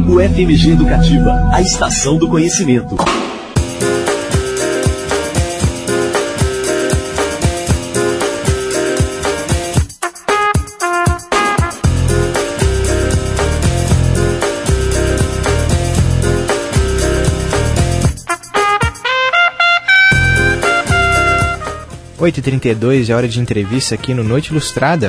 UFMG Educativa, a estação do conhecimento. Oito 8h32 é hora de entrevista aqui no Noite Ilustrada.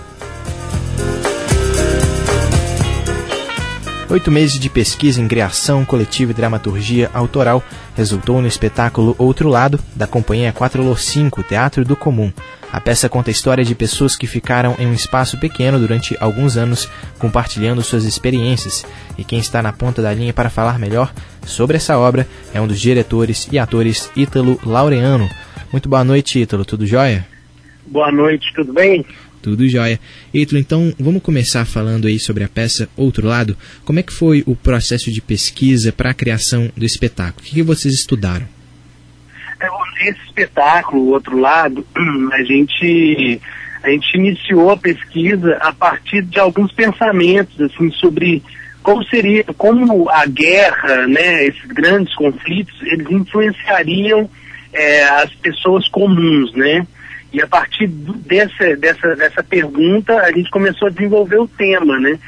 8 meses de pesquisa em criação coletiva e dramaturgia autoral resultou no espetáculo Outro Lado, da companhia 4Lô5, Teatro do Comum. A peça conta a história de pessoas que ficaram em um espaço pequeno durante alguns anos, compartilhando suas experiências. E quem está na ponta da linha para falar melhor sobre essa obra é um dos diretores e atores, Ítalo Laureano. Muito boa noite, Ítalo. Tudo jóia? Boa noite, tudo bem? Tudo jóia. Ítalo, então vamos começar falando aí sobre a peça Outro Lado. Como é que foi o processo de pesquisa para a criação do espetáculo? O que vocês estudaram? Esse espetáculo, Outro Lado, a gente iniciou a pesquisa a partir de alguns pensamentos assim, sobre como a guerra, né, esses grandes conflitos, eles influenciariam as pessoas comuns, né? E a partir dessa pergunta, a gente começou a desenvolver o tema, né?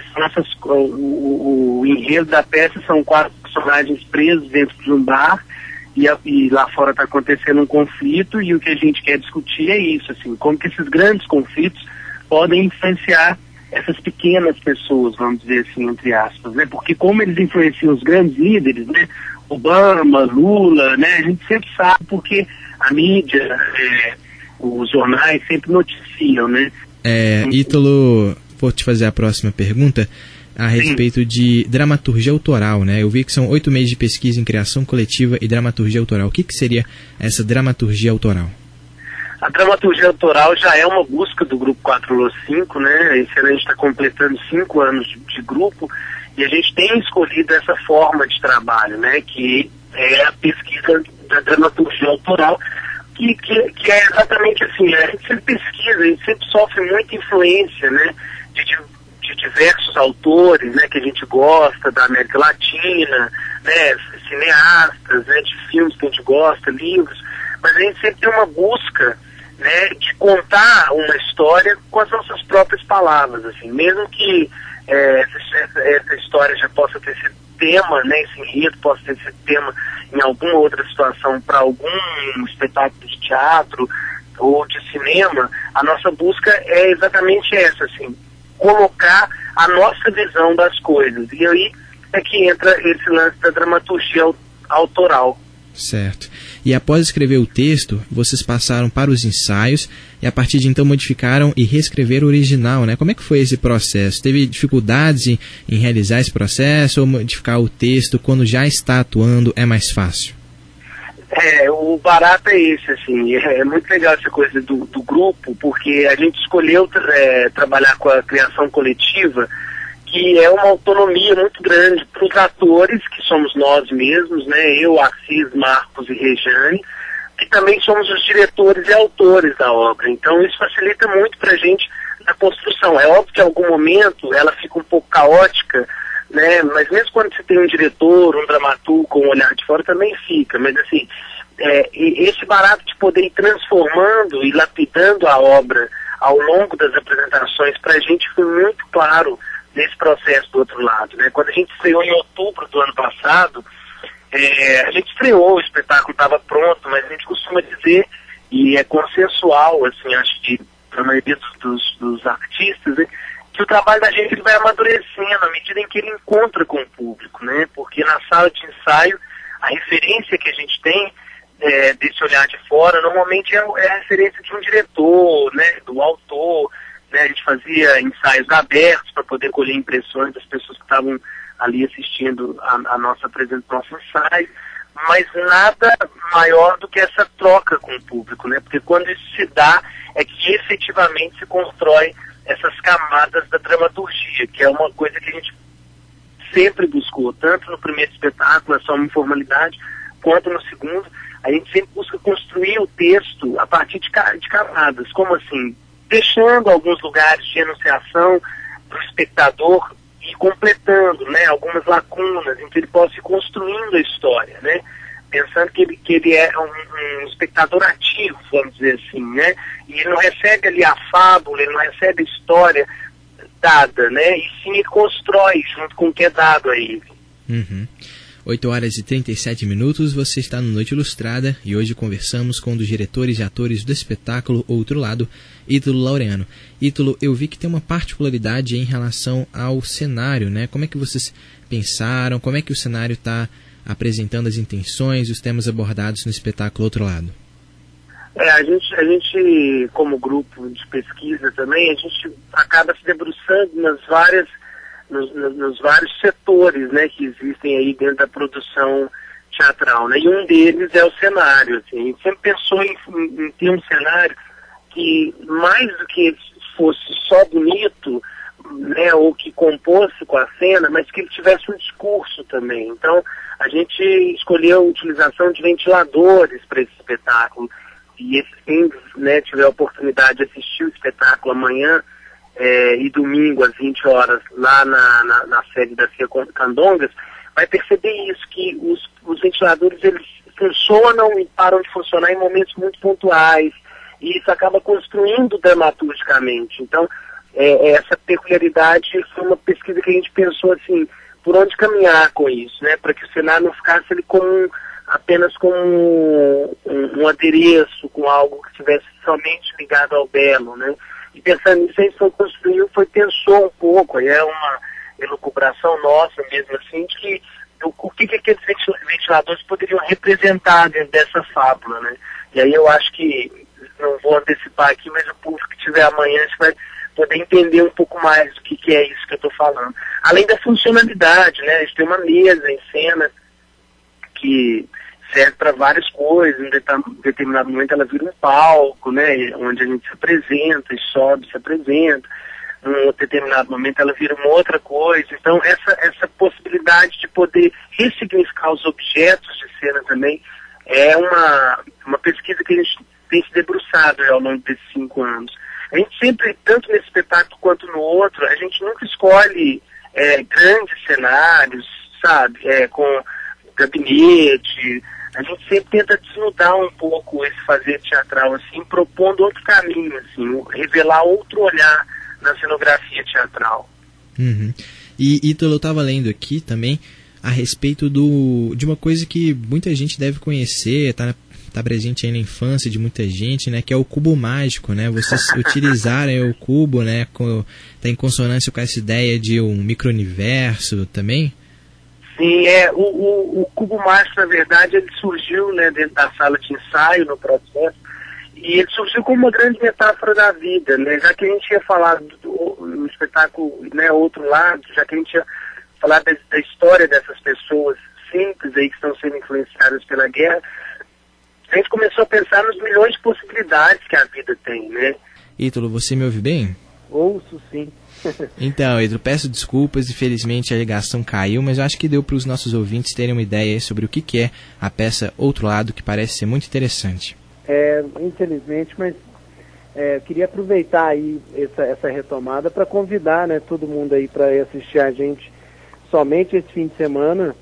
O enredo da peça são 4 personagens presos dentro de um bar e lá fora está acontecendo um conflito, e o que a gente quer discutir é isso, assim, como que esses grandes conflitos podem influenciar essas pequenas pessoas, vamos dizer assim, entre aspas, né? Porque como eles influenciam os grandes líderes, né? Obama, Lula, né? A gente sempre sabe porque a mídia, os jornais sempre noticiam, né? Ítalo, vou te fazer a próxima pergunta a respeito de dramaturgia autoral, né? Eu vi que são 8 meses de pesquisa em criação coletiva e dramaturgia autoral. O que seria essa dramaturgia autoral? A dramaturgia autoral já é uma busca do grupo 4Lô5, né? Esse ano a gente está completando 5 anos de grupo, e a gente tem escolhido essa forma de trabalho, né? Que é a pesquisa da dramaturgia autoral, que é exatamente assim, a gente sempre pesquisa, a gente sempre sofre muita influência, né? De diversos autores, né? Que a gente gosta, da América Latina, né? Cineastas, né? De filmes que a gente gosta, livros, mas a gente sempre tem uma busca, né, de contar uma história com as nossas próprias palavras, assim, mesmo que essa história já possa ter sido tema, né, esse enredo possa ter sido tema em alguma outra situação para algum espetáculo de teatro ou de cinema, a nossa busca é exatamente essa, assim, colocar a nossa visão das coisas, e aí é que entra esse lance da dramaturgia autoral. Certo. E após escrever o texto, vocês passaram para os ensaios e a partir de então modificaram e reescreveram o original, né? Como é que foi esse processo? Teve dificuldades em realizar esse processo, ou modificar o texto quando já está atuando é mais fácil? O barato é esse, assim, é muito legal essa coisa do grupo, porque a gente escolheu trabalhar com a criação coletiva, que é uma autonomia muito grande para os atores, que somos nós mesmos, né? Eu, Assis, Marcos e Rejane, que também somos os diretores e autores da obra. Então isso facilita muito para a gente na construção. É óbvio que em algum momento ela fica um pouco caótica, né? Mas mesmo quando você tem um diretor, um dramaturgo com um olhar de fora, também fica. Mas assim, esse barato de poder ir transformando e lapidando a obra ao longo das apresentações, para a gente foi muito claro nesse processo do Outro Lado, né? Quando a gente estreou em outubro do ano passado, a gente estreou, o espetáculo estava pronto, mas a gente costuma dizer, e é consensual, assim, acho que para a maioria dos artistas, né, que o trabalho da gente ele vai amadurecendo à medida em que ele encontra com o público, né? Porque na sala de ensaio, a referência que a gente tem desse olhar de fora, normalmente é a referência de um diretor, né? Do autor, né? A gente fazia ensaios abertos para poder colher impressões das pessoas que estavam ali assistindo a nossa apresentação, nosso ensaio, mas nada maior do que essa troca com o público, né? Porque quando isso se dá, é que efetivamente se constrói essas camadas da dramaturgia, que é uma coisa que a gente sempre buscou, tanto no primeiro espetáculo, é só uma informalidade, quanto no segundo, a gente sempre busca construir o texto a partir de camadas, como assim, deixando alguns lugares de enunciação para o espectador ir completando, né, algumas lacunas, em que ele possa ir construindo a história, né, pensando que ele é um espectador ativo, vamos dizer assim, né, e ele não recebe ali a fábula, ele não recebe a história dada, né, e sim ele constrói junto com o que é dado a ele. 8h37, você está no Noite Ilustrada e hoje conversamos com um dos diretores e atores do espetáculo Outro Lado, Ítalo Laureano. Ítalo, eu vi que tem uma particularidade em relação ao cenário, né? Como é que vocês pensaram, como é que o cenário está apresentando as intenções e os temas abordados no espetáculo Outro Lado? A gente, como grupo de pesquisa também, a gente acaba se debruçando nos vários setores, né, que existem aí dentro da produção teatral, né, e um deles é o cenário. Assim. A gente sempre pensou em ter um cenário que, mais do que fosse só bonito, né, ou que composse com a cena, mas que ele tivesse um discurso também. Então, a gente escolheu a utilização de ventiladores para esse espetáculo, e quem, né, tiver a oportunidade de assistir o espetáculo amanhã, e domingo às 20 horas lá na sede da CIA Candongas, vai perceber isso, que os ventiladores eles funcionam e param de funcionar em momentos muito pontuais, e isso acaba construindo dramaturgicamente. Então, essa peculiaridade foi uma pesquisa que a gente pensou assim, por onde caminhar com isso, né, para que o cenário não ficasse ali apenas como um adereço, com algo que estivesse somente ligado ao belo, né. E pensando nisso, a gente pensou um pouco, aí é uma elucubração nossa mesmo assim, de que o que aqueles ventiladores poderiam representar dentro dessa fábula, né? E aí eu acho que, não vou antecipar aqui, mas o público que tiver amanhã vai poder entender um pouco mais do que é isso que eu estou falando. Além da funcionalidade, né? A gente tem uma mesa em cena que serve para várias coisas. Em determinado momento ela vira um palco, né, onde a gente se apresenta e sobe, se apresenta. Em outro determinado momento ela vira uma outra coisa. Então essa possibilidade de poder ressignificar os objetos de cena também é uma pesquisa que a gente tem se debruçado ao longo desses 5 anos. A gente sempre, tanto nesse espetáculo quanto no outro, a gente nunca escolhe grandes cenários, sabe, com gabinete. A gente sempre tenta desnudar um pouco esse fazer teatral, assim, propondo outro caminho, assim, revelar outro olhar na cenografia teatral. E Ítalo, eu estava lendo aqui também a respeito de uma coisa que muita gente deve conhecer, está presente aí na infância de muita gente, né, que é o cubo mágico, né? Vocês utilizarem o cubo, né, tá em consonância com essa ideia de um micro-universo também? Sim, o cubo mágico, na verdade, ele surgiu, né, dentro da sala de ensaio, no processo, e ele surgiu como uma grande metáfora da vida, né, já que a gente ia falar no espetáculo, né, Outro Lado, já que a gente ia falar da história dessas pessoas simples aí que estão sendo influenciadas pela guerra, a gente começou a pensar nos milhões de possibilidades que a vida tem, né. Ítalo, você me ouve bem? Ouço, sim. Então, Ítalo, peço desculpas, infelizmente a ligação caiu, mas eu acho que deu para os nossos ouvintes terem uma ideia sobre o que é a peça Outro Lado, que parece ser muito interessante. Infelizmente, mas queria aproveitar aí essa retomada para convidar, né, todo mundo aí para assistir a gente somente esse fim de semana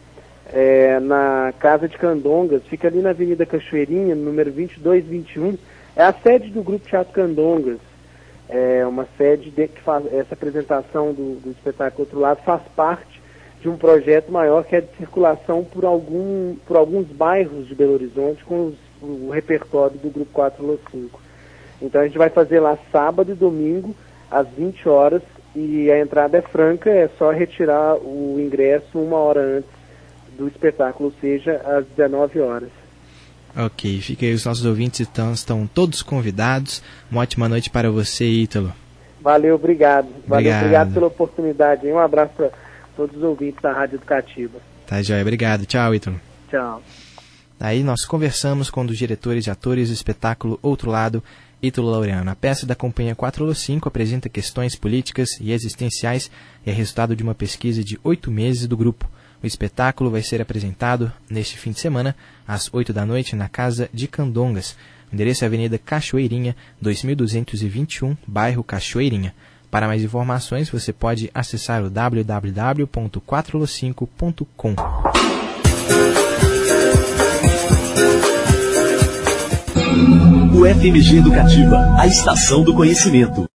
na Casa de Candongas, fica ali na Avenida Cachoeirinha, número 2221, é a sede do Grupo Teatro Candongas. É uma sede que faz essa apresentação do espetáculo Outro Lado, faz parte de um projeto maior que é de circulação por alguns bairros de Belo Horizonte com o repertório do Grupo 4Los5. Então a gente vai fazer lá sábado e domingo às 20 horas e a entrada é franca, é só retirar o ingresso 1 hora antes do espetáculo, ou seja, às 19 horas. Ok, fica aí, os nossos ouvintes estão todos convidados. Uma ótima noite para você, Ítalo. Valeu, obrigado. Obrigado pela oportunidade. Um abraço para todos os ouvintes da Rádio Educativa. Tá, joia. Obrigado. Tchau, Ítalo. Tchau. Aí nós conversamos com um dos diretores e atores do espetáculo Outro Lado, Ítalo Laureano. A peça da Companhia 4Los5 apresenta questões políticas e existenciais e é resultado de uma pesquisa de 8 meses do grupo. O espetáculo vai ser apresentado neste fim de semana, às 8 da noite, na Casa de Candongas. O endereço é Avenida Cachoeirinha, 2221, bairro Cachoeirinha. Para mais informações, você pode acessar o www.4lo5.com. O FMG Educativa, a estação do conhecimento.